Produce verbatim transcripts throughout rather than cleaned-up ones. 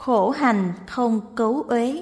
Khổ hành không cấu uế.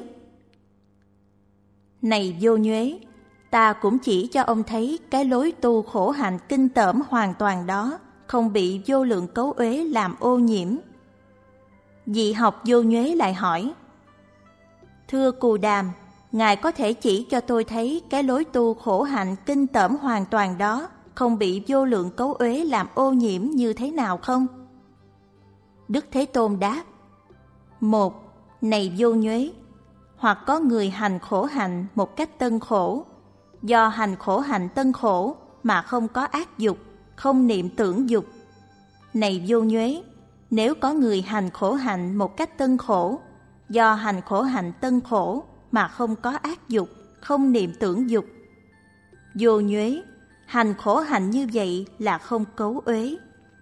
Này vô nhuế, ta cũng chỉ cho ông thấy cái lối tu khổ hạnh kinh tởm hoàn toàn đó, không bị vô lượng cấu uế làm ô nhiễm. Vị học vô nhuế lại hỏi: Thưa Cù Đàm, Ngài có thể chỉ cho tôi thấy cái lối tu khổ hạnh kinh tởm hoàn toàn đó, không bị vô lượng cấu uế làm ô nhiễm như thế nào không? Đức Thế Tôn đáp: Một, này vô nhuế, hoặc có người hành khổ hạnh một cách tân khổ, do hành khổ hạnh tân khổ mà không có ác dục, không niệm tưởng dục. Này vô nhuế, nếu có người hành khổ hạnh một cách tân khổ, do hành khổ hạnh tân khổ mà không có ác dục, không niệm tưởng dục. Vô nhuế, hành khổ hạnh như vậy là không cấu uế.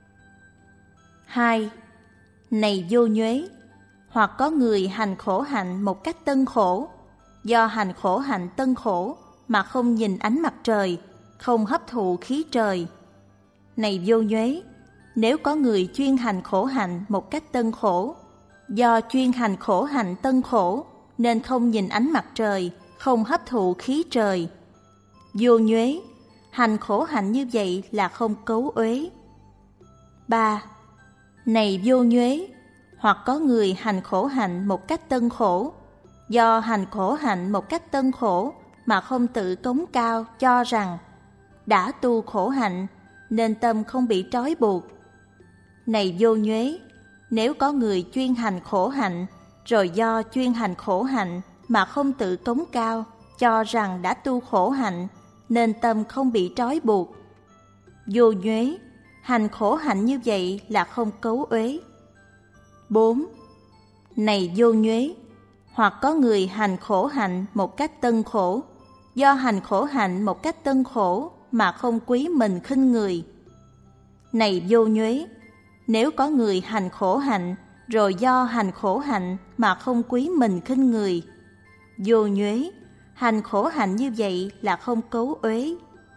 Hai, này vô nhuế, hoặc có người hành khổ hạnh một cách tân khổ, do hành khổ hạnh tân khổ mà không nhìn ánh mặt trời, không hấp thụ khí trời. Này vô nhuế, nếu có người chuyên hành khổ hạnh một cách tân khổ, do chuyên hành khổ hạnh tân khổ nên không nhìn ánh mặt trời, không hấp thụ khí trời. Vô nhuế, hành khổ hạnh như vậy là không cấu uế. Ba, này vô nhuế, hoặc có người hành khổ hạnh một cách tân khổ, do hành khổ hạnh một cách tân khổ mà không tự cống cao cho rằng đã tu khổ hạnh nên tâm không bị trói buộc. Này vô nhuế, nếu có người chuyên hành khổ hạnh, rồi do chuyên hành khổ hạnh mà không tự cống cao cho rằng đã tu khổ hạnh nên tâm không bị trói buộc. Vô nhuế, hành khổ hạnh như vậy là không cấu uế. Bốn, này vô nhuế, hoặc có người hành khổ hạnh một cách tân khổ, do hành khổ hạnh một cách tân khổ mà không quý mình khinh người. Này vô nhuế, nếu có người hành khổ hạnh, rồi do hành khổ hạnh mà không quý mình khinh người. Vô nhuế, hành khổ hạnh như vậy là không cấu uế.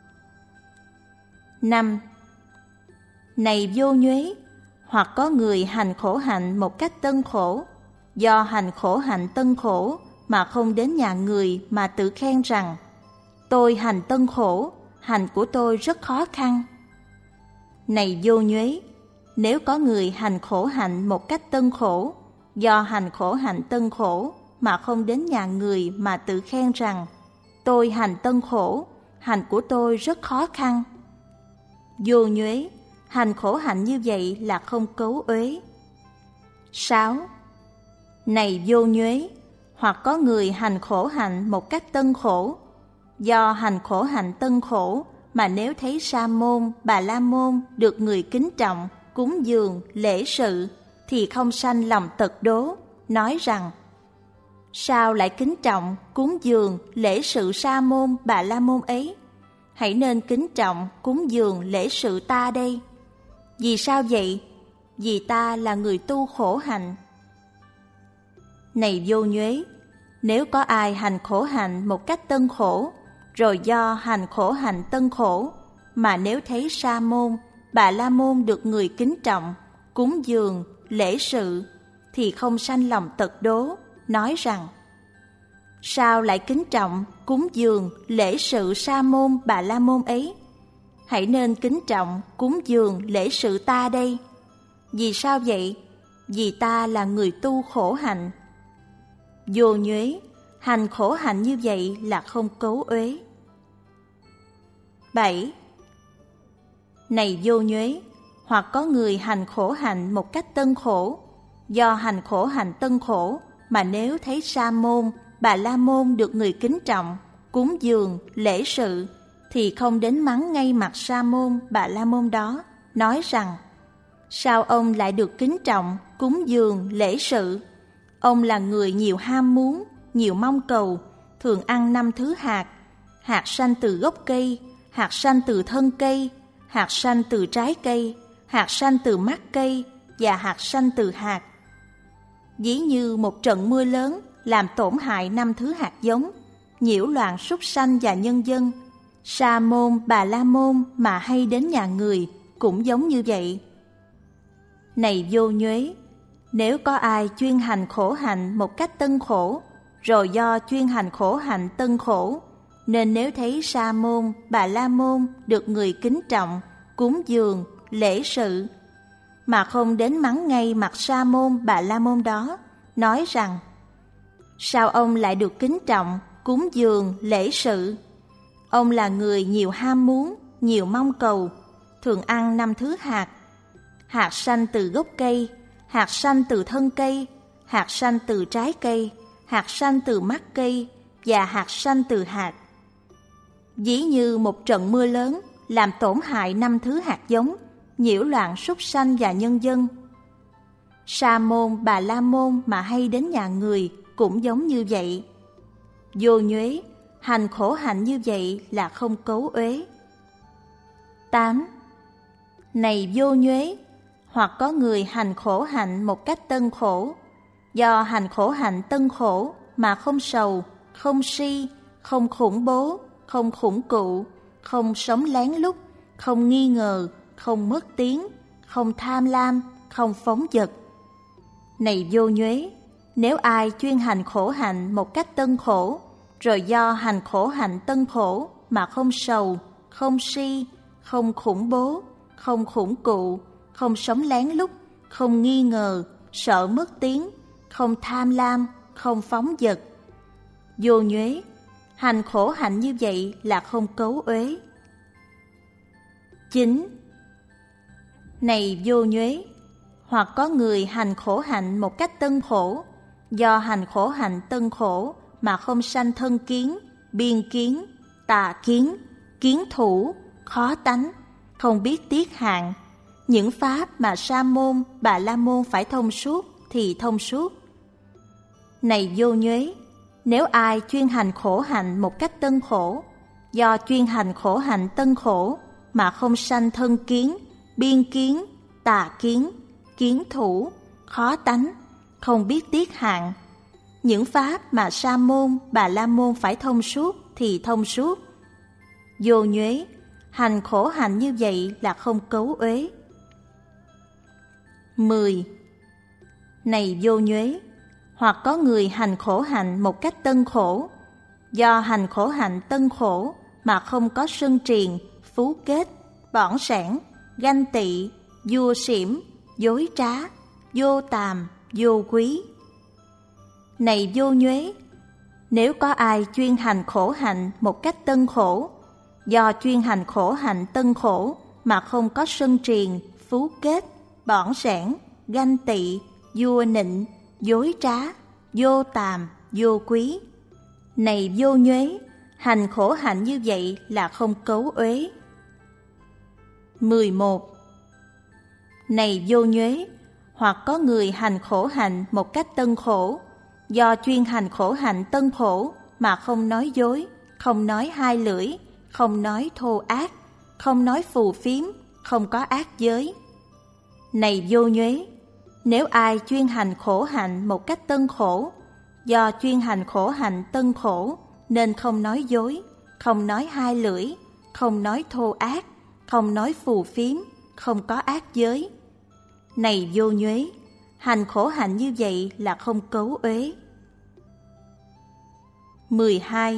Năm, này vô nhuế, hoặc có người hành khổ hạnh một cách tân khổ, do hành khổ hạnh tân khổ mà không đến nhà người mà tự khen rằng tôi hành tân khổ, hành của tôi rất khó khăn. Này vô nhuế, nếu có người hành khổ hạnh một cách tân khổ, do hành khổ hạnh tân khổ mà không đến nhà người mà tự khen rằng tôi hành tân khổ, hành của tôi rất khó khăn. Vô nhuế, hành khổ hạnh như vậy là không cấu uế. Sáu, này vô nhuế, hoặc có người hành khổ hạnh một cách tân khổ, do hành khổ hạnh tân khổ mà nếu thấy sa môn, bà la môn được người kính trọng, cúng dường, lễ sự thì không sanh lòng tật đố, nói rằng sao lại kính trọng, cúng dường, lễ sự sa môn, bà la môn ấy? Hãy nên kính trọng, cúng dường, lễ sự ta đây. Vì sao vậy? Vì ta là người tu khổ hạnh. Này vô nhuế, nếu có ai hành khổ hạnh một cách tân khổ, rồi do hành khổ hạnh tân khổ mà nếu thấy sa môn, bà la môn được người kính trọng, cúng dường, lễ sự thì không sanh lòng tật đố, nói rằng sao lại kính trọng, cúng dường, lễ sự sa môn, bà la môn ấy? Hãy nên kính trọng, cúng dường, lễ sự ta đây. Vì sao vậy? Vì ta là người tu khổ hạnh. Vô nhuế, hành khổ hạnh như vậy là không cấu uế. Bảy, này vô nhuế, hoặc có người hành khổ hạnh một cách tân khổ, do hành khổ hạnh tân khổ mà nếu thấy sa môn, bà la môn được người kính trọng, cúng dường, lễ sự thì không đến mắng ngay mặt sa môn, bà la môn đó, nói rằng sao ông lại được kính trọng, cúng dường, lễ sự? Ông là người nhiều ham muốn, nhiều mong cầu, thường ăn năm thứ hạt, hạt sanh từ gốc cây, hạt sanh từ thân cây, hạt sanh từ trái cây, hạt sanh từ mắt cây và hạt sanh từ hạt. Ví như một trận mưa lớn làm tổn hại năm thứ hạt giống, nhiễu loạn súc sanh và nhân dân. Sa môn, bà la môn mà hay đến nhà người cũng giống như vậy. Này vô nhuế, nếu có ai chuyên hành khổ hạnh một cách tân khổ, rồi do chuyên hành khổ hạnh tân khổ, nên nếu thấy Sa môn, Bà La môn được người kính trọng, cúng dường, lễ sự, mà không đến mắng ngay mặt Sa môn, Bà La môn đó, nói rằng: sao ông lại được kính trọng, cúng dường, lễ sự? Ông là người nhiều ham muốn, nhiều mong cầu, thường ăn năm thứ hạt. Hạt sanh từ gốc cây, hạt sanh từ thân cây, hạt sanh từ trái cây, hạt sanh từ mắt cây và hạt sanh từ hạt. Ví như một trận mưa lớn làm tổn hại năm thứ hạt giống, nhiễu loạn súc sanh và nhân dân. Sa môn, Bà La môn mà hay đến nhà người cũng giống như vậy. Vô nhuế, hành khổ hạnh như vậy là không cấu uế. tám. Này vô nhuế, hoặc có người hành khổ hạnh một cách tân khổ, do hành khổ hạnh tân khổ mà không sầu, không si, không khủng bố, không khủng cụ, không sống lén lút, không nghi ngờ, không mất tiếng, không tham lam, không phóng dật. Này vô nhuế, nếu ai chuyên hành khổ hạnh một cách tân khổ, rồi do hành khổ hạnh tân khổ mà không sầu, không si, không khủng bố, không khủng cụ, không sống lén lút, không nghi ngờ, sợ mất tiếng, không tham lam, không phóng dật. Vô nhuế, hành khổ hạnh như vậy là không cấu uế. chín. Này vô nhuế, hoặc có người hành khổ hạnh một cách tân khổ, do hành khổ hạnh tân khổ mà không sanh thân kiến, biên kiến, tà kiến, kiến thủ, khó tánh, không biết tiết hạn. Những pháp mà Sa môn, Bà La môn phải thông suốt thì thông suốt. Này vô nhuế, nếu ai chuyên hành khổ hạnh một cách tân khổ, do chuyên hành khổ hạnh tân khổ mà không sanh thân kiến, biên kiến, tà kiến, kiến thủ, khó tánh, không biết tiết hạn. Những pháp mà Sa môn, Bà La môn phải thông suốt thì thông suốt. Vô nhuế, hành khổ hạnh như vậy là không cấu uế. mười. Này vô nhuế, hoặc có người hành khổ hạnh một cách tân khổ, do hành khổ hạnh tân khổ mà không có sân triền, phú kết, bỏng sẻn, ganh tị, vua xỉm, dối trá, vô tàm, vô quý. Này vô nhuế, nếu có ai chuyên hành khổ hạnh một cách tân khổ, do chuyên hành khổ hạnh tân khổ mà không có sân triền, phú kết, bỏng sẻn, ganh tị, vua nịnh, dối trá, vô tàm, vô quý. Này vô nhuế, hành khổ hạnh như vậy là không cấu uế. mười một. Này vô nhuế, hoặc có người hành khổ hạnh một cách tân khổ, do chuyên hành khổ hạnh tân khổ mà không nói dối, không nói hai lưỡi, không nói thô ác, không nói phù phiếm, không có ác giới. Này vô nhuế, nếu ai chuyên hành khổ hạnh một cách tân khổ, do chuyên hành khổ hạnh tân khổ nên không nói dối, không nói hai lưỡi, không nói thô ác, không nói phù phiếm, không có ác giới. Này vô nhuế, hành khổ hạnh như vậy là không cấu uế. mười hai.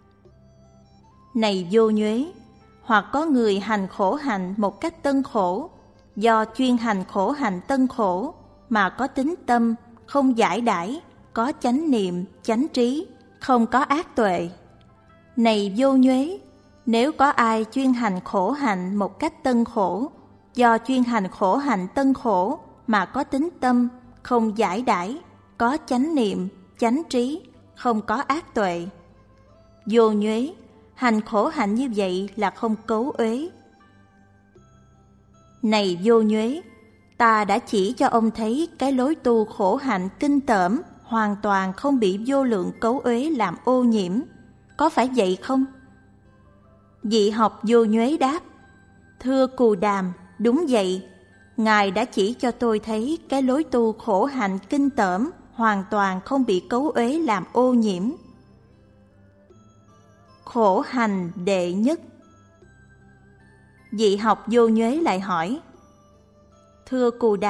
Này vô nhuế, hoặc có người hành khổ hạnh một cách tân khổ, do chuyên hành khổ hạnh tân khổ mà có tính tâm, không giải đãi, có chánh niệm, chánh trí, không có ác tuệ. Này vô nhuế, nếu có ai chuyên hành khổ hạnh một cách tân khổ, do chuyên hành khổ hạnh tân khổ mà có tính tâm, không giải đãi, có chánh niệm, chánh trí, không có ác tuệ. Vô nhuế, hành khổ hạnh như vậy là không cấu uế. Này vô nhuế, ta đã chỉ cho ông thấy cái lối tu khổ hạnh kinh tởm, hoàn toàn không bị vô lượng cấu uế làm ô nhiễm. Có phải vậy không? Vị học vô nhuế đáp: thưa Cù Đàm, đúng vậy. Ngài đã chỉ cho tôi thấy cái lối tu khổ hạnh kinh tởm, hoàn toàn không bị cấu uế làm ô nhiễm. Khổ hành đệ nhất. Vị học vô nhuế lại hỏi: thưa Cù Đàm,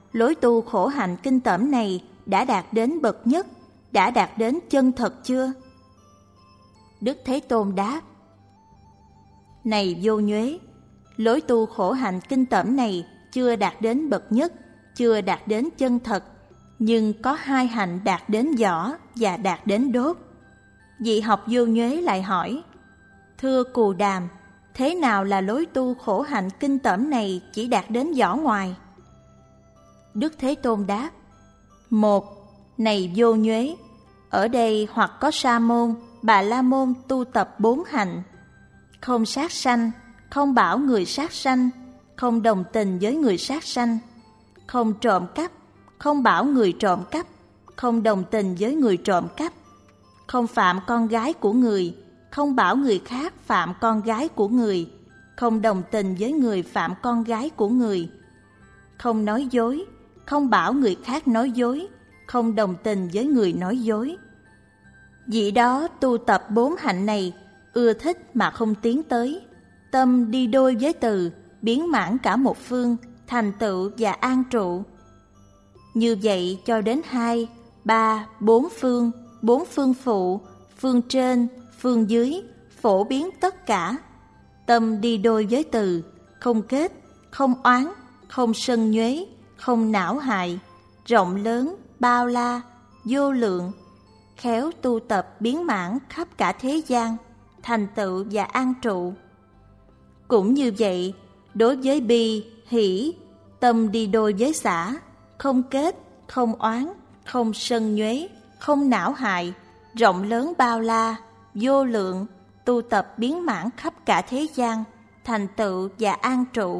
lối tu khổ hạnh kinh tởm này đã đạt đến bậc nhất, đã đạt đến chân thật chưa? Đức Thế Tôn đáp: Này vô nhuế, lối tu khổ hạnh kinh tởm này chưa đạt đến bậc nhất, chưa đạt đến chân thật, nhưng có hai hạnh đạt đến võ và đạt đến đốt. Vị học vô nhuế lại hỏi: Thưa Cù Đàm, thế nào là lối tu khổ hạnh kinh tởm này chỉ đạt đến vỏ ngoài? Đức Thế Tôn đáp: Một, này vô nhuế, ở đây hoặc có Sa môn, Bà La môn tu tập bốn hạnh: không sát sanh, không bảo người sát sanh, không đồng tình với người sát sanh, không trộm cắp, không bảo người trộm cắp, không đồng tình với người trộm cắp, không phạm con gái của người, không bảo người khác phạm con gái của người, không đồng tình với người phạm con gái của người, không nói dối, không bảo người khác nói dối, không đồng tình với người nói dối. Vị đó tu tập bốn hạnh này, ưa thích mà không tiến tới, tâm đi đôi với từ, biến mãn cả một phương, thành tựu và an trụ. Như vậy cho đến hai, ba, bốn phương, bốn phương phụ, phương trên, phương dưới, phổ biến tất cả. Tâm đi đôi với từ, không kết, không oán, không sân nhuế, không não hại, rộng lớn, bao la, vô lượng, khéo tu tập biến mãn khắp cả thế gian, thành tựu và an trụ. Cũng như vậy, đối với bi, hỷ, tâm đi đôi với xả, không kết, không oán, không sân nhuế, không não hại, rộng lớn bao la, vô lượng, tu tập biến mãn khắp cả thế gian, thành tựu và an trụ.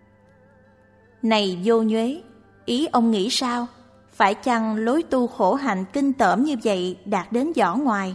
Này vô nhuế, ý ông nghĩ sao? Phải chăng lối tu khổ hạnh kinh tởm như vậy đạt đến vỏ ngoài?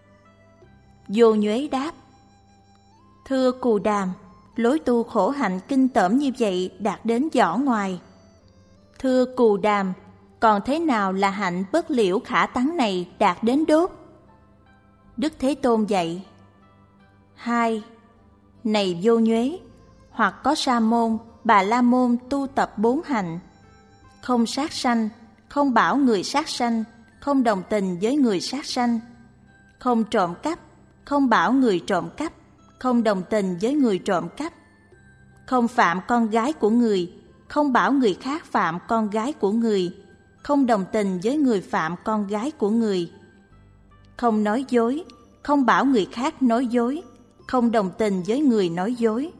Vô nhuế đáp: Thưa Cù Đàm, lối tu khổ hạnh kinh tởm như vậy đạt đến vỏ ngoài. Thưa Cù Đàm, còn thế nào là hạnh bất liễu khả tánh này đạt đến đốt? Đức Thế Tôn dạy: Hai, này vô nhuế, hoặc có Sa môn, Bà La môn tu tập bốn hạnh: không sát sanh, không bảo người sát sanh, không đồng tình với người sát sanh, không trộm cắp, không bảo người trộm cắp, không đồng tình với người trộm cắp, không phạm con gái của người, không bảo người khác phạm con gái của người, không đồng tình với người phạm con gái của người, không nói dối, không bảo người khác nói dối, không đồng tình với người nói dối.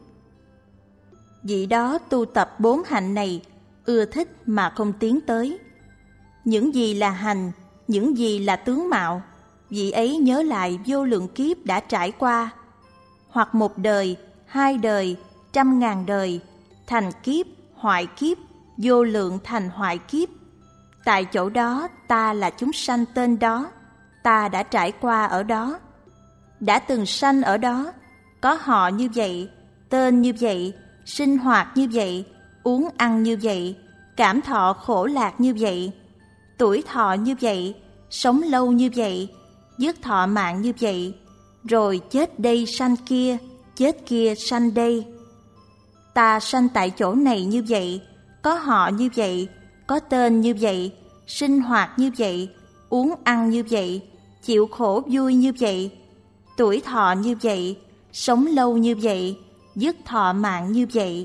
Vị đó tu tập bốn hạnh này, ưa thích mà không tiến tới. Những gì là hành, những gì là tướng mạo, vị ấy nhớ lại vô lượng kiếp đã trải qua, hoặc một đời, hai đời, trăm ngàn đời, thành kiếp, hoại kiếp, vô lượng thành hoại kiếp. Tại chỗ đó ta là chúng sanh tên đó, ta đã trải qua ở đó, đã từng sanh ở đó, có họ như vậy, tên như vậy, sinh hoạt như vậy, uống ăn như vậy, cảm thọ khổ lạc như vậy, tuổi thọ như vậy, sống lâu như vậy, dứt thọ mạng như vậy, rồi chết đây sanh kia, chết kia sanh đây. Ta sanh tại chỗ này như vậy, có họ như vậy, có tên như vậy, sinh hoạt như vậy, uống ăn như vậy, chịu khổ vui như vậy, tuổi thọ như vậy, sống lâu như vậy, dứt thọ mạng như vậy.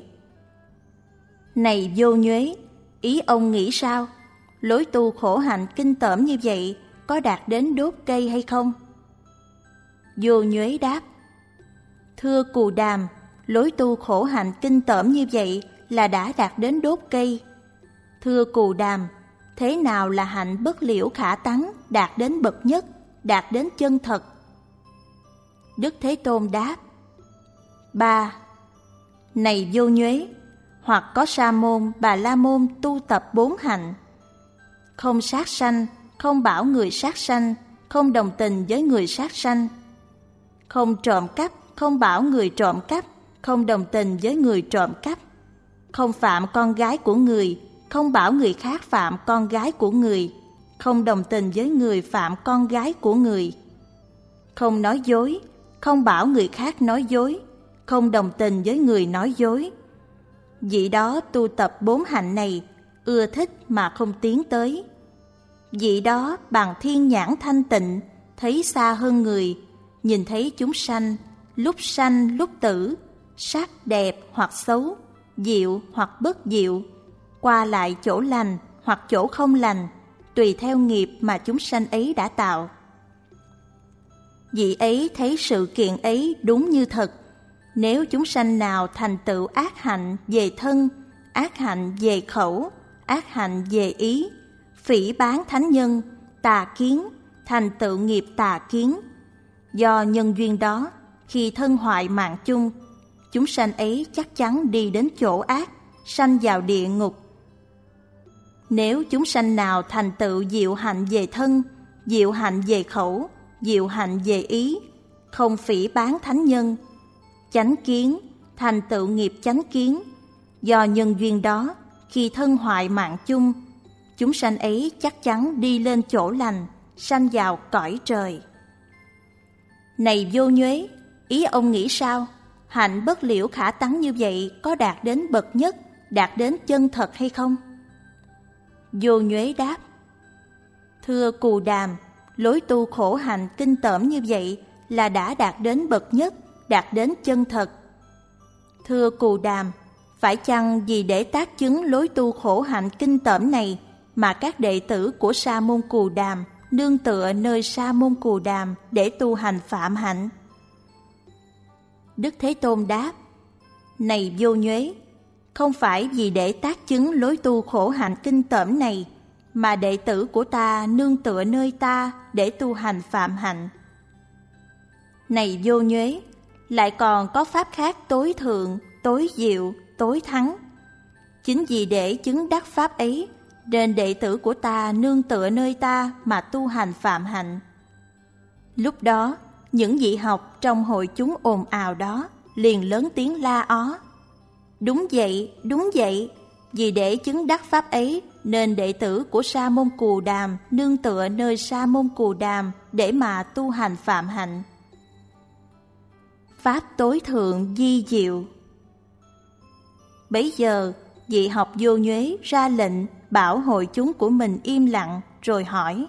Này vô nhuế, ý ông nghĩ sao? Lối tu khổ hạnh kinh tởm như vậy có đạt đến đốt cây hay không? Vô nhuế đáp: Thưa Cù Đàm, lối tu khổ hạnh kinh tởm như vậy là đã đạt đến đốt cây. Thưa Cù Đàm, thế nào là hạnh bất liễu khả tánh đạt đến bậc nhất, đạt đến chân thật? Đức Thế Tôn đáp: Ba, này vô nhuế, hoặc có Sa môn, Bà La môn tu tập bốn hạnh: không sát sanh, không bảo người sát sanh, không đồng tình với người sát sanh, không trộm cắp, không bảo người trộm cắp, không đồng tình với người trộm cắp, không phạm con gái của người, không bảo người khác phạm con gái của người, không đồng tình với người phạm con gái của người, không nói dối, không bảo người khác nói dối, không đồng tình với người nói dối. Vị đó tu tập bốn hạnh này, ưa thích mà không tiến tới. Vị đó bằng thiên nhãn thanh tịnh, thấy xa hơn người, nhìn thấy chúng sanh, lúc sanh lúc tử, sắc đẹp hoặc xấu, diệu hoặc bất diệu, qua lại chỗ lành hoặc chỗ không lành, tùy theo nghiệp mà chúng sanh ấy đã tạo. Vị ấy thấy sự kiện ấy đúng như thật. Nếu chúng sanh nào thành tựu ác hạnh về thân, ác hạnh về khẩu, ác hạnh về ý, phỉ báng thánh nhân, tà kiến, thành tựu nghiệp tà kiến, do nhân duyên đó, khi thân hoại mạng chung, chúng sanh ấy chắc chắn đi đến chỗ ác, sanh vào địa ngục. Nếu chúng sanh nào thành tựu diệu hạnh về thân, diệu hạnh về khẩu, diệu hạnh về ý, không phỉ báng thánh nhân, chánh kiến, thành tựu nghiệp chánh kiến, do nhân duyên đó, khi thân hoại mạng chung, chúng sanh ấy chắc chắn đi lên chỗ lành, sanh vào cõi trời. Này Vô Nhuế, ý ông nghĩ sao? Hạnh bất liễu khả tánh như vậy có đạt đến bậc nhất, đạt đến chân thật hay không? Vô Nhuế đáp: Thưa Cù Đàm, lối tu khổ hạnh kinh tởm như vậy là đã đạt đến bậc nhất, đạt đến chân thật. Thưa Cù Đàm, phải chăng vì để tác chứng lối tu khổ hạnh kinh tởm này mà các đệ tử của Sa môn Cù Đàm nương tựa nơi Sa môn Cù Đàm để tu hành phạm hạnh? Đức Thế Tôn đáp: Này Vô Nhuế, không phải vì để tác chứng lối tu khổ hạnh kinh tởm này mà đệ tử của ta nương tựa nơi ta để tu hành phạm hạnh. Này Vô Nhuế, lại còn có pháp khác tối thượng, tối diệu, tối thắng. Chính vì để chứng đắc pháp ấy, nên đệ tử của ta nương tựa nơi ta mà tu hành phạm hạnh. Lúc đó, những vị học trong hội chúng ồn ào đó liền lớn tiếng la ó: Đúng vậy, đúng vậy, vì để chứng đắc pháp ấy nên đệ tử của Sa môn Cù Đàm nương tựa nơi Sa môn Cù Đàm để mà tu hành phạm hạnh. Pháp tối thượng di diệu. Bấy giờ, vị học Vô Nhuế ra lệnh bảo hội chúng của mình im lặng rồi hỏi: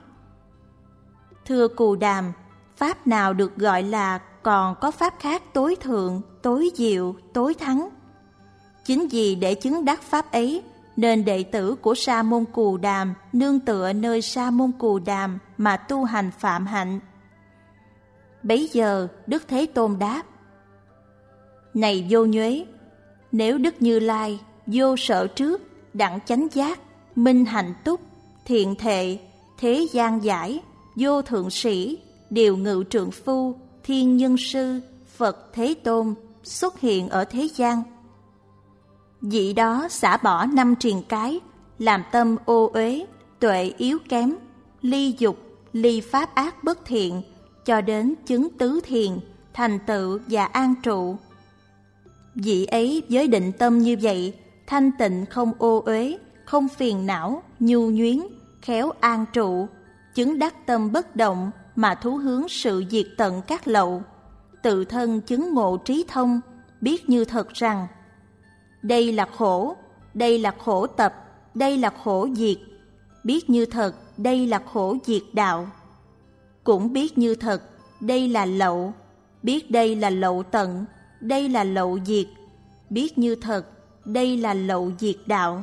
Thưa Cù Đàm, pháp nào được gọi là còn có pháp khác tối thượng, tối diệu, tối thắng? Chính vì để chứng đắc pháp ấy nên đệ tử của Sa môn Cù Đàm nương tựa nơi Sa môn Cù Đàm mà tu hành phạm hạnh. Bấy giờ Đức Thế Tôn đáp: Này Vô Nhuế, nếu Đức Như Lai vô sợ trước, đặng chánh giác, minh hạnh túc, thiện thệ, thế gian giải, vô thượng sĩ, điều ngự trượng phu, thiên nhân sư, Phật Thế Tôn xuất hiện ở thế gian, vị đó xả bỏ năm triền cái, làm tâm ô uế, tuệ yếu kém, ly dục, ly pháp ác bất thiện, cho đến chứng tứ thiền, thành tựu và an trụ. Vị ấy với định tâm như vậy, thanh tịnh không ô uế, không phiền não, nhu nhuyến, khéo an trụ, chứng đắc tâm bất động mà thú hướng sự diệt tận các lậu, tự thân chứng ngộ trí thông, biết như thật rằng đây là khổ, đây là khổ tập, đây là khổ diệt, biết như thật đây là khổ diệt đạo. Cũng biết như thật đây là lậu, biết đây là lậu tận, đây là lậu diệt, biết như thật đây là lậu diệt đạo.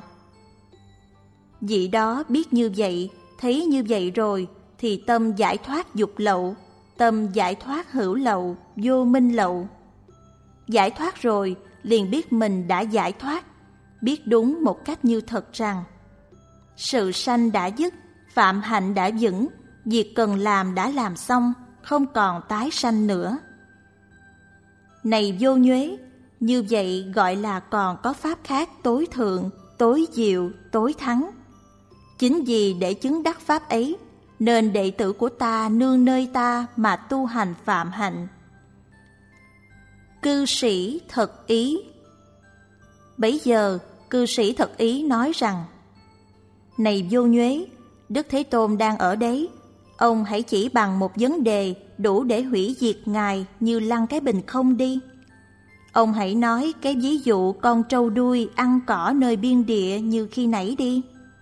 Vị đó biết như vậy, thấy như vậy rồi, thì tâm giải thoát dục lậu, tâm giải thoát hữu lậu, vô minh lậu. Giải thoát rồi, liền biết mình đã giải thoát, biết đúng một cách như thật rằng sự sanh đã dứt, phạm hạnh đã vững, việc cần làm đã làm xong, không còn tái sanh nữa. Này Vô Nhuế, như vậy gọi là còn có pháp khác tối thượng, tối diệu, tối thắng. Chính vì để chứng đắc pháp ấy, nên đệ tử của ta nương nơi ta mà tu hành phạm hạnh. Cư sĩ thật ý. Bấy giờ, cư sĩ thật ý nói rằng: Này Vô Nhuế, Đức Thế Tôn đang ở đấy, ông hãy chỉ bằng một vấn đề đủ để hủy diệt Ngài như lăn cái bình không đi. Ông hãy nói cái ví dụ con trâu đuôi ăn cỏ nơi biên địa như khi nãy đi.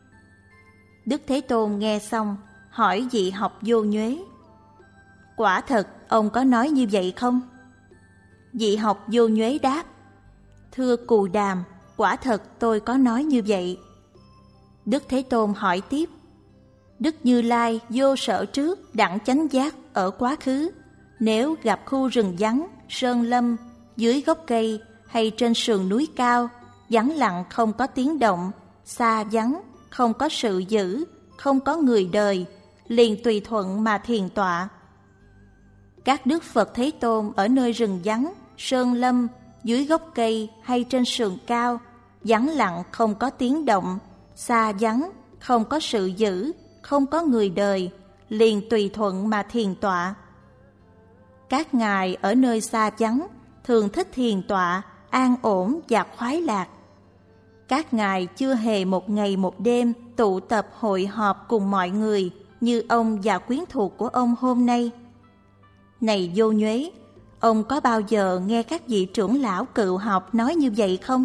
Đức Thế Tôn nghe xong, hỏi vị học vô nhuế: quả thật ông có nói như vậy không? Vị học vô nhuế đáp: thưa Cù Đàm, quả thật tôi có nói như vậy. Đức Thế Tôn hỏi tiếp: Đức Như Lai vô sở trước đẳng chánh giác ở quá khứ, nếu gặp khu rừng vắng, sơn lâm, dưới gốc cây hay trên sườn núi cao, vắng lặng không có tiếng động, xa vắng, không có sự dữ, không có người đời, liền tùy thuận mà thiền tọa. Các Đức Phật Thế Tôn ở nơi rừng vắng, sơn lâm, dưới gốc cây hay trên sườn cao, vắng lặng không có tiếng động, xa vắng, không có sự dữ, không có người đời, liền tùy thuận mà thiền tọa. Các ngài ở nơi xa vắng thường thích thiền tọa, an ổn và khoái lạc. Các ngài chưa hề một ngày một đêm tụ tập hội họp cùng mọi người như ông và quyến thuộc của ông hôm nay. Này vô nhuế, ông có bao giờ nghe các vị trưởng lão cựu học nói như vậy không?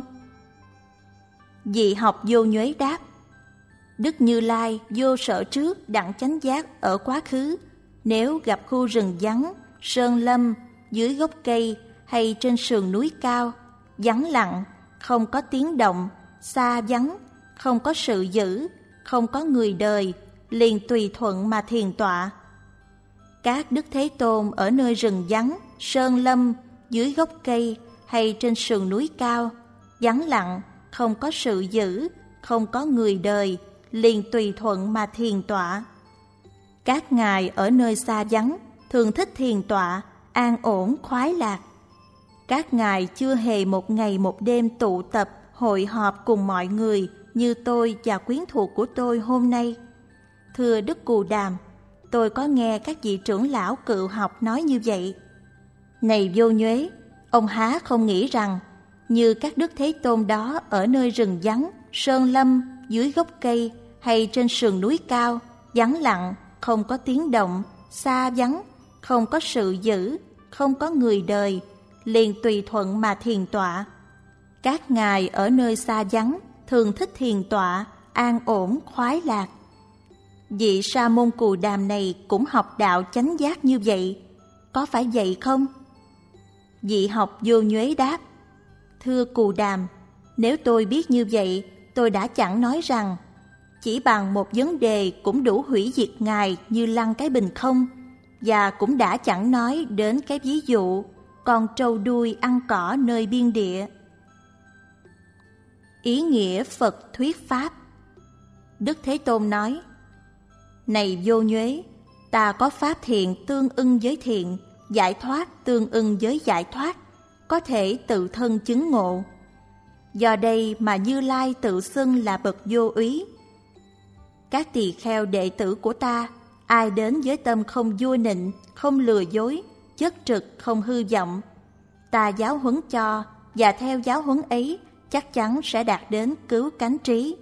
Vị học vô nhuế đáp: Đức Như Lai vô sở trước đẳng chánh giác ở quá khứ, nếu gặp khu rừng vắng, sơn lâm, dưới gốc cây hay trên sườn núi cao, vắng lặng, không có tiếng động, xa vắng, không có sự dữ, không có người đời, liền tùy thuận mà thiền tọa. Các Đức Thế Tôn ở nơi rừng vắng, sơn lâm, dưới gốc cây hay trên sườn núi cao, vắng lặng, không có sự dữ, không có người đời, liền tùy thuận mà thiền tọa. Các ngài ở nơi xa vắng thường thích thiền tọa, an ổn khoái lạc. Các ngài chưa hề một ngày một đêm tụ tập hội họp cùng mọi người như tôi và quyến thuộc của tôi hôm nay. Thưa Đức Cù Đàm, tôi có nghe các vị trưởng lão cựu học nói như vậy. Này vô nhuế, ông há không nghĩ rằng như các Đức Thế Tôn đó ở nơi rừng vắng, sơn lâm, dưới gốc cây hay trên sườn núi cao, vắng lặng, không có tiếng động, xa vắng, không có sự dữ, không có người đời, liền tùy thuận mà thiền tọa. Các ngài ở nơi xa vắng thường thích thiền tọa, an ổn khoái lạc. Vị Sa môn Cù Đàm này cũng học đạo chánh giác như vậy, có phải vậy không? Vị học vô nhuế đáp: thưa Cù Đàm, nếu tôi biết như vậy, tôi đã chẳng nói rằng chỉ bằng một vấn đề cũng đủ hủy diệt ngài như lăn cái bình không, và cũng đã chẳng nói đến cái ví dụ con trâu đuôi ăn cỏ nơi biên địa. Ý nghĩa Phật thuyết pháp. Đức Thế Tôn nói: này vô nhuế, ta có pháp thiện tương ưng với thiện, giải thoát tương ưng với giải thoát, có thể tự thân chứng ngộ. Do đây mà Như Lai tự xưng là bậc vô úy. Các tỳ kheo đệ tử của ta, ai đến với tâm không vua nịnh, không lừa dối, chất trực, không hư vọng, ta giáo huấn cho, và theo giáo huấn ấy chắc chắn sẽ đạt đến cứu cánh trí.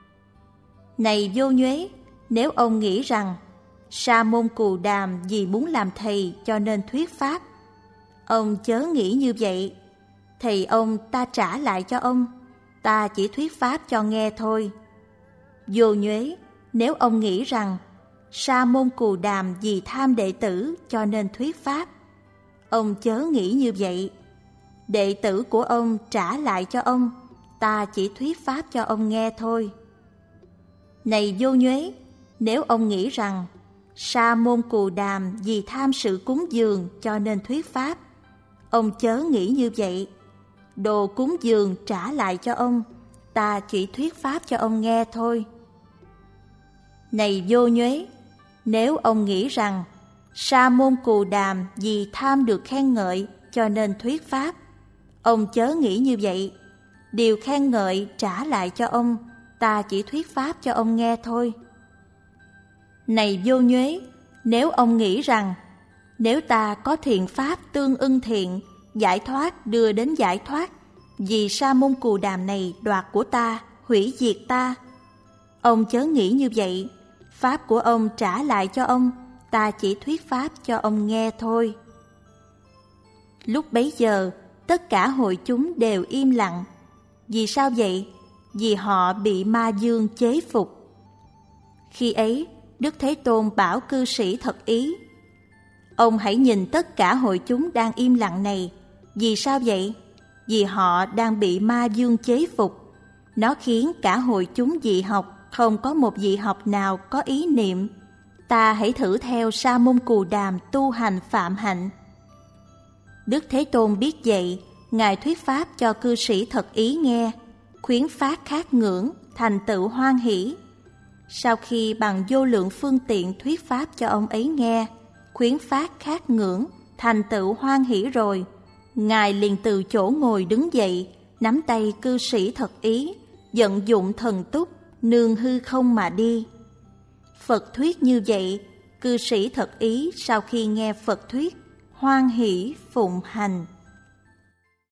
Này vô nhuế, nếu ông nghĩ rằng Sa môn Cù Đàm vì muốn làm thầy cho nên thuyết pháp, ông chớ nghĩ như vậy. Thầy ông ta trả lại cho ông, ta chỉ thuyết pháp cho nghe thôi. Vô nhuế, nếu ông nghĩ rằng Sa môn Cù Đàm vì tham đệ tử cho nên thuyết pháp, ông chớ nghĩ như vậy. Đệ tử của ông trả lại cho ông, ta chỉ thuyết pháp cho ông nghe thôi. Này vô nhuế, nếu ông nghĩ rằng Sa môn Cù Đàm vì tham sự cúng dường cho nên thuyết pháp, ông chớ nghĩ như vậy. Đồ cúng dường trả lại cho ông, ta chỉ thuyết pháp cho ông nghe thôi. Này vô nhuế, nếu ông nghĩ rằng Sa môn Cù Đàm vì tham được khen ngợi cho nên thuyết pháp, ông chớ nghĩ như vậy. Điều khen ngợi trả lại cho ông, ta chỉ thuyết pháp cho ông nghe thôi. Này vô nhuế, nếu ông nghĩ rằng nếu ta có thiện pháp tương ưng thiện, giải thoát đưa đến giải thoát, vì Sa môn Cù Đàm này đoạt của ta, hủy diệt ta, ông chớ nghĩ như vậy. Pháp của ông trả lại cho ông, ta chỉ thuyết pháp cho ông nghe thôi. Lúc bấy giờ, tất cả hội chúng đều im lặng. Vì sao vậy? Vì họ bị ma dương chế phục. Khi ấy, Đức Thế Tôn bảo cư sĩ Thật Ý: ông hãy nhìn tất cả hội chúng đang im lặng này. Vì sao vậy? Vì họ đang bị ma dương chế phục. Nó khiến cả hội chúng dị học không có một dị học nào có ý niệm: ta hãy thử theo Sa môn Cù Đàm tu hành phạm hạnh. Đức Thế Tôn biết vậy, Ngài thuyết pháp cho cư sĩ Thật Ý nghe, khuyến phát khát ngưỡng, thành tựu hoan hỷ. Sau khi bằng vô lượng phương tiện thuyết pháp cho ông ấy nghe, khuyến phát khát ngưỡng, thành tựu hoan hỷ rồi, Ngài liền từ chỗ ngồi đứng dậy, nắm tay cư sĩ Thật Ý, vận dụng thần túc, nương hư không mà đi. Phật thuyết như vậy, cư sĩ Thật Ý sau khi nghe Phật thuyết, hoan hỷ phụng hành.